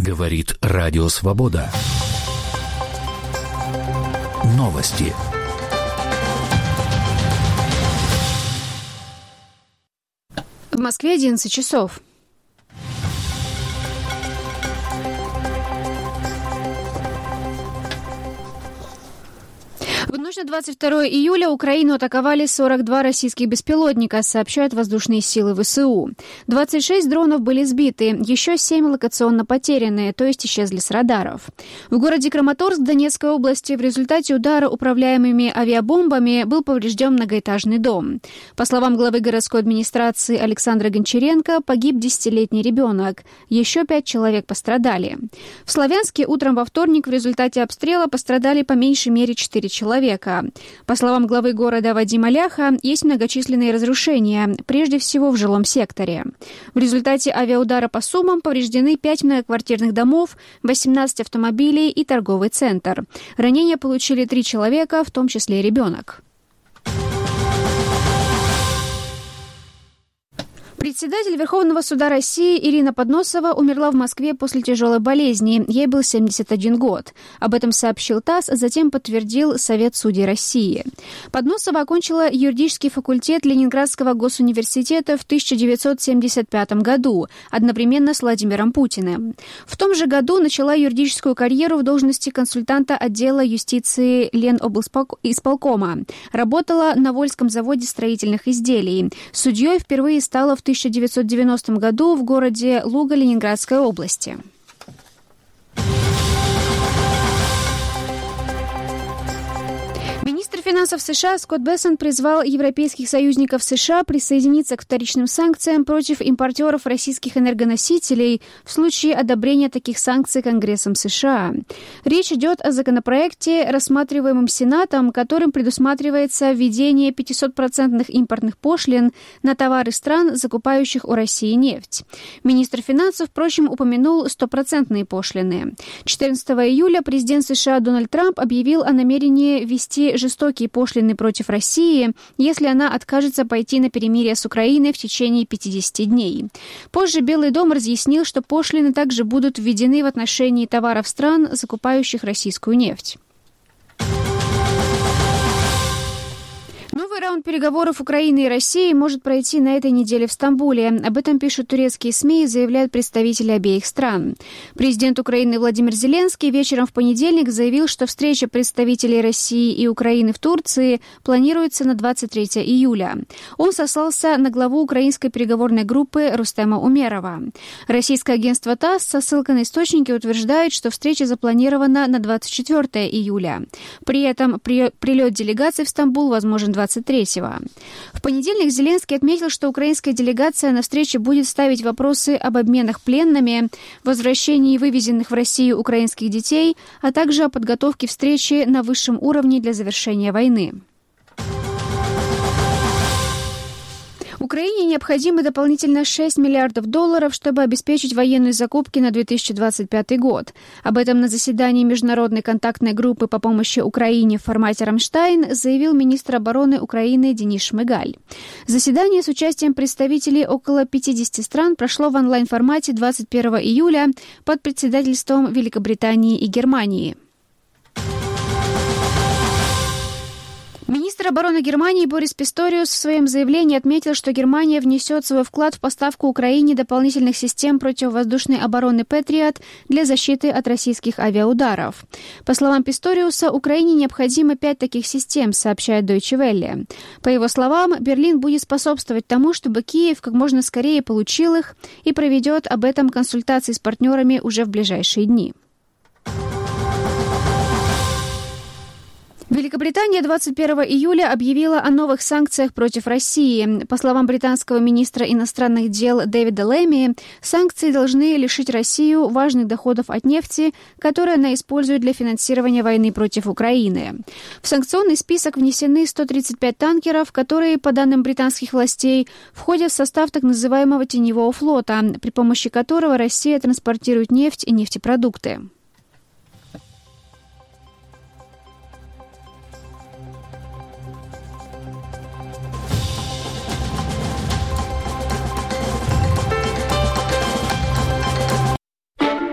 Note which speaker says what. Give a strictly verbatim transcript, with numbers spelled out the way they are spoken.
Speaker 1: Говорит Радио Свобода. Новости.
Speaker 2: В Москве одиннадцать часов. В ночь на двадцать второе июля Украину атаковали сорок два российских беспилотника, сообщают воздушные силы ВСУ. двадцать шесть дронов были сбиты, еще семь локационно потеряны, то есть исчезли с радаров. В городе Краматорск Донецкой области в результате удара управляемыми авиабомбами был поврежден многоэтажный дом. По словам главы городской администрации Александра Гончаренко, погиб десятилетний ребенок. Еще пять человек пострадали. В Славянске утром во вторник в результате обстрела пострадали по меньшей мере четыре человека. По словам главы города Вадима Ляха, есть многочисленные разрушения, прежде всего в жилом секторе. В результате авиаудара по Сумам повреждены пять многоквартирных домов, восемнадцать автомобилей и торговый центр. Ранения получили три человека, в том числе ребенок. Председатель Верховного суда России Ирина Подносова умерла в Москве после тяжелой болезни. Ей был семьдесят один год. Об этом сообщил ТАСС, а затем подтвердил Совет судей России. Подносова окончила юридический факультет Ленинградского госуниверситета в тысяча девятьсот семьдесят пятом году, одновременно с Владимиром Путиным. В том же году начала юридическую карьеру в должности консультанта отдела юстиции Леноблсполкома. Работала на Вольском заводе строительных изделий. Судьей впервые стала в тысяча девятьсот девяностом году в городе Луга Ленинградской области. Министр финансов США Скотт Бессент призвал европейских союзников США присоединиться к вторичным санкциям против импортеров российских энергоносителей в случае одобрения таких санкций Конгрессом США. Речь идет о законопроекте, рассматриваемом Сенатом, которым предусматривается введение пятисотпроцентных импортных пошлин на товары стран, закупающих у России нефть. Министр финансов, впрочем, упомянул стопроцентные пошлины. четырнадцатого июля президент США Дональд Трамп объявил о намерении ввести жестокие пошлины против России, если она откажется пойти на перемирие с Украиной в течение пятидесяти дней. Позже Белый дом разъяснил, что пошлины также будут введены в отношении товаров стран, закупающих российскую нефть. Новый раунд переговоров Украины и России может пройти на этой неделе в Стамбуле. Об этом пишут турецкие СМИ и заявляют представители обеих стран. Президент Украины Владимир Зеленский вечером в понедельник заявил, что встреча представителей России и Украины в Турции планируется на двадцать третьего июля. Он сослался на главу украинской переговорной группы Рустема Умерова. Российское агентство ТАСС со ссылкой на источники утверждает, что встреча запланирована на двадцать четвёртого июля. При этом прилет делегации в Стамбул возможен двадцать третьего. В понедельник Зеленский отметил, что украинская делегация на встрече будет ставить вопросы об обменах пленными, возвращении вывезенных в Россию украинских детей, а также о подготовке встречи на высшем уровне для завершения войны. Украине необходимы дополнительно шесть миллиардов долларов, чтобы обеспечить военные закупки на две тысячи двадцать пятый год. Об этом на заседании Международной контактной группы по помощи Украине в формате «Рамштайн» заявил министр обороны Украины Денис Шмыгаль. Заседание с участием представителей около пятидесяти стран прошло в онлайн-формате двадцать первого июля под председательством Великобритании и Германии. Министр обороны Германии Борис Писториус в своем заявлении отметил, что Германия внесет свой вклад в поставку Украине дополнительных систем противовоздушной обороны «Патриот» для защиты от российских авиаударов. По словам Писториуса, Украине необходимо пять таких систем, сообщает Deutsche Welle. По его словам, Берлин будет способствовать тому, чтобы Киев как можно скорее получил их и проведет об этом консультации с партнерами уже в ближайшие дни. Великобритания двадцать первого июля объявила о новых санкциях против России. По словам британского министра иностранных дел Дэвида Лэми, санкции должны лишить Россию важных доходов от нефти, которые она использует для финансирования войны против Украины. В санкционный список внесены сто тридцать пять танкеров, которые, по данным британских властей, входят в состав так называемого теневого флота, при помощи которого Россия транспортирует нефть и нефтепродукты.